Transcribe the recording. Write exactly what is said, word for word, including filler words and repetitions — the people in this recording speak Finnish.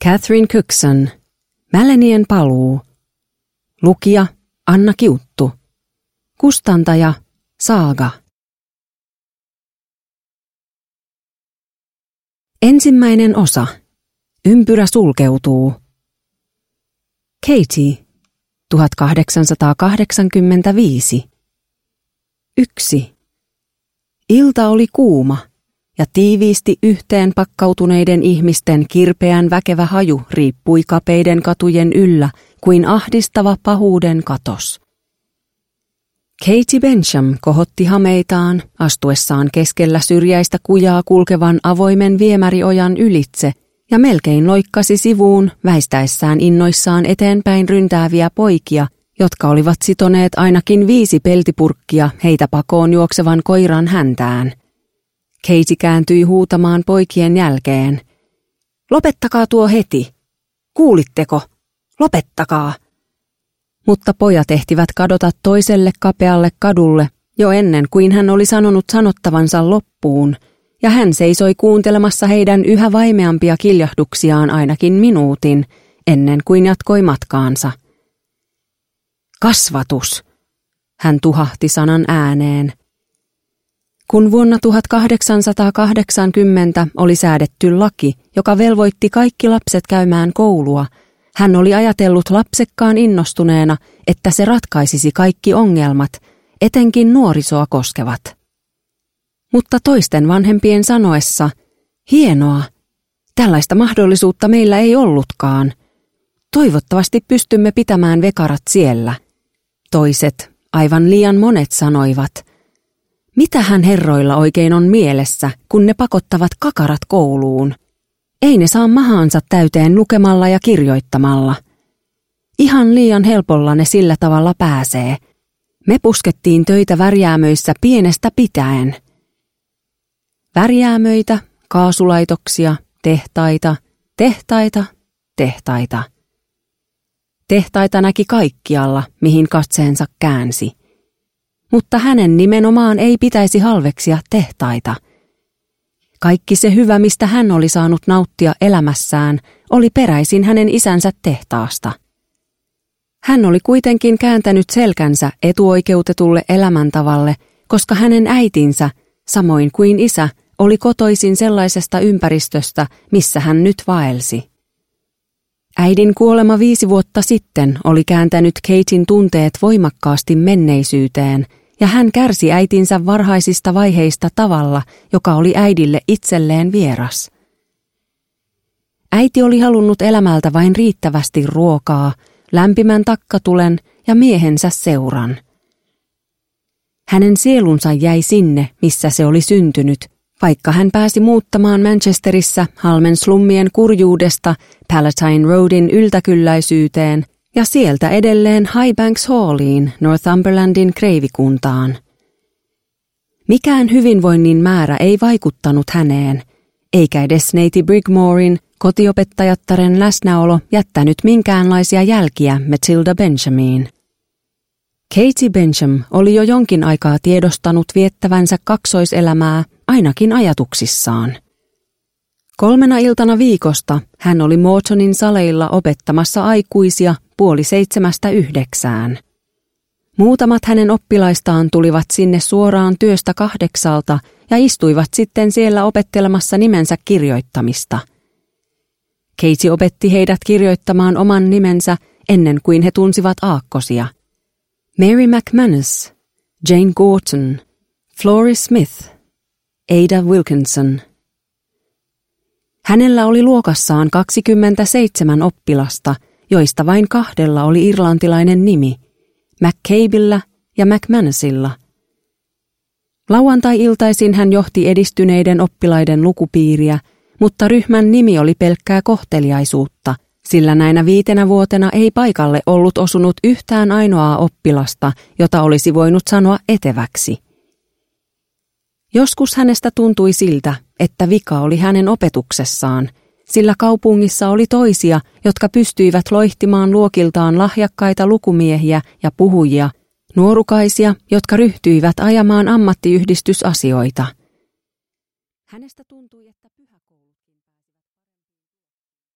Catherine Cookson, Mälenien paluu. Lukija Anna Kiuttu. Kustantaja Saaga. Ensimmäinen osa. Ympyrä sulkeutuu. Katie, tuhatkahdeksansataakahdeksankymmentäviisi. Yksi. Ilta oli kuuma ja tiiviisti yhteen pakkautuneiden ihmisten kirpeän väkevä haju riippui kapeiden katujen yllä kuin ahdistava pahuuden katos. Katie Bensham kohotti hameitaan astuessaan keskellä syrjäistä kujaa kulkevan avoimen viemäriojan ylitse ja melkein loikkasi sivuun väistäessään innoissaan eteenpäin ryntääviä poikia, jotka olivat sitoneet ainakin viisi peltipurkkia heitä pakoon juoksevan koiran häntään. Katie kääntyi huutamaan poikien jälkeen. Lopettakaa tuo heti! Kuulitteko? Lopettakaa! Mutta pojat ehtivät kadota toiselle kapealle kadulle jo ennen kuin hän oli sanonut sanottavansa loppuun, ja hän seisoi kuuntelemassa heidän yhä vaimeampia kiljahduksiaan ainakin minuutin, ennen kuin jatkoi matkaansa. Kasvatus, hän tuhahti sanan ääneen. Kun vuonna tuhatkahdeksansataakahdeksankymmentä oli säädetty laki, joka velvoitti kaikki lapset käymään koulua, hän oli ajatellut lapsekkaan innostuneena, että se ratkaisisi kaikki ongelmat, etenkin nuorisoa koskevat. Mutta toisten vanhempien sanoessa, hienoa, tällaista mahdollisuutta meillä ei ollutkaan. Toivottavasti pystymme pitämään vekarat siellä. Toiset, aivan liian monet sanoivat, mitähän herroilla oikein on mielessä, kun ne pakottavat kakarat kouluun? Ei ne saa mahaansa täyteen lukemalla ja kirjoittamalla. Ihan liian helpolla ne sillä tavalla pääsee. Me puskettiin töitä värjäämöissä pienestä pitäen. Värjäämöitä, kaasulaitoksia, tehtaita, tehtaita, tehtaita. Tehtaita näki kaikkialla, mihin katseensa käänsi. Mutta hänen nimenomaan ei pitäisi halveksia tehtaita. Kaikki se hyvä, mistä hän oli saanut nauttia elämässään, oli peräisin hänen isänsä tehtaasta. Hän oli kuitenkin kääntänyt selkänsä etuoikeutetulle elämäntavalle, koska hänen äitinsä, samoin kuin isä, oli kotoisin sellaisesta ympäristöstä, missä hän nyt vaelsi. Äidin kuolema viisi vuotta sitten oli kääntänyt Katien tunteet voimakkaasti menneisyyteen, ja hän kärsi äitinsä varhaisista vaiheista tavalla, joka oli äidille itselleen vieras. Äiti oli halunnut elämältä vain riittävästi ruokaa, lämpimän takkatulen ja miehensä seuran. Hänen sielunsa jäi sinne, missä se oli syntynyt, vaikka hän pääsi muuttamaan Manchesterissa Halmen slummien kurjuudesta Palatine Roadin yltäkylläisyyteen ja sieltä edelleen Highbanks Halliin Northumberlandin kreivikuntaan. Mikään hyvinvoinnin määrä ei vaikuttanut häneen, eikä edes neiti Brigmoren kotiopettajattaren läsnäolo jättänyt minkäänlaisia jälkiä Matilda Benshamiin. Katie Bensham oli jo jonkin aikaa tiedostanut viettävänsä kaksoiselämää ainakin ajatuksissaan. Kolmena iltana viikosta hän oli Mortonin saleilla opettamassa aikuisia puoli seitsemästä yhdeksään. Muutamat hänen oppilaistaan tulivat sinne suoraan työstä kahdeksalta ja istuivat sitten siellä opettelemassa nimensä kirjoittamista. Katie opetti heidät kirjoittamaan oman nimensä ennen kuin he tunsivat aakkosia. Mary McManus, Jane Gorton, Florrie Smith, Ada Wilkinson. Hänellä oli luokassaan kaksikymmentäseitsemän oppilasta, joista vain kahdella oli irlantilainen nimi, McCabeillä ja McManusilla. Lauantai-iltaisin hän johti edistyneiden oppilaiden lukupiiriä, mutta ryhmän nimi oli pelkkää kohteliaisuutta, sillä näinä viitenä vuotena ei paikalle ollut osunut yhtään ainoaa oppilasta, jota olisi voinut sanoa eteväksi. Joskus hänestä tuntui siltä, että vika oli hänen opetuksessaan, sillä kaupungissa oli toisia, jotka pystyivät loihtimaan luokiltaan lahjakkaita lukumiehiä ja puhujia, nuorukaisia, jotka ryhtyivät ajamaan ammattiyhdistysasioita. Hänestä tuntui, että